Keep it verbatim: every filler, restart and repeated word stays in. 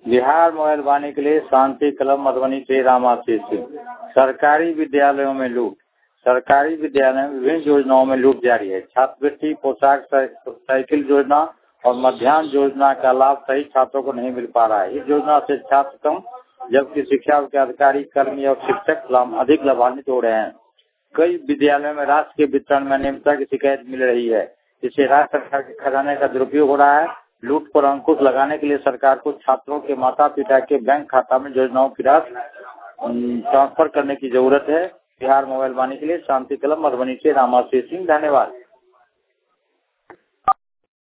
Bihar mobile वाणी के लिए शांति club Madhubani से रामाशीष सिंह। सरकारी विद्यालयों में लूट। सरकारी विद्यालयों में विभिन्न योजनाओं में लूट जारी है। छात्रवृत्ति, पोशाक, साइकिल योजना और मध्याह्न योजना का लाभ सही छात्रों को नहीं मिल पा रहा है। इस योजना से छात्र कम, जबकि शिक्षा के अधिकारी, कर्मी और शिक्षक अधिक लाभान्वित हो रहे हैं। कई विद्यालयों में राशि के वितरण में अनियमितता की शिकायत मिल रही है। इससे राज्य सरकार के खजाने का दुरुपयोग हो रहा है। लूट पर अंकुश लगाने के लिए सरकार को छात्रों के माता पिता के बैंक खाता में योजनाओं की राशि ट्रांसफर करने की जरूरत है। बिहार मोबाइल वाणी के लिए शांति क्लब मधुबनी से रामाशीष सिंह। धन्यवाद।